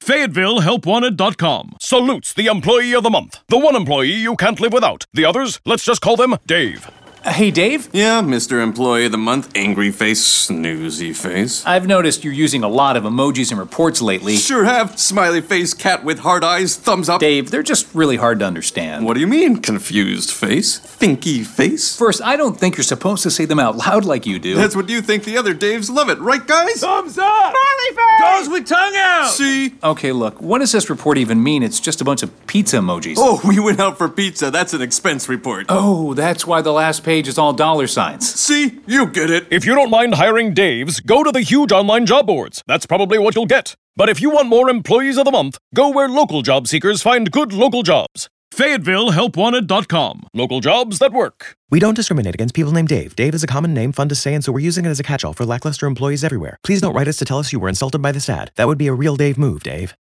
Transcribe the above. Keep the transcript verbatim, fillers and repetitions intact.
Fayetteville Help Wanted dot com salutes the Employee of the Month. The one employee you can't live without. The others, let's just call them Dave. Uh, hey, Dave? Yeah, Mister Employee of the Month, angry face, snoozy face. I've noticed you're using a lot of emojis in reports lately. Sure have. Smiley face, cat with hard eyes, thumbs up. Dave, they're just really hard to understand. What do you mean, confused face? Thinky face? First, I don't think you're supposed to say them out loud like you do. That's what you think. The other Daves love it, right, guys? Thumbs up! Smiley face! Goes with tongue out! See? Okay, look, what does this report even mean? It's just a bunch of pizza emojis. Oh, we went out for pizza. That's an expense report. Oh, that's why the last page is all dollar signs. See? You get it. If you don't mind hiring Daves, go to the huge online job boards. That's probably what you'll get. But if you want more Employees of the Month, go where local job seekers find good local jobs. Fayetteville Help Wanted dot com. Local jobs that work. We don't discriminate against people named Dave. Dave is a common name, fun to say, and so we're using it as a catch-all for lackluster employees everywhere. Please don't write us to tell us you were insulted by this ad. That would be a real Dave move, Dave.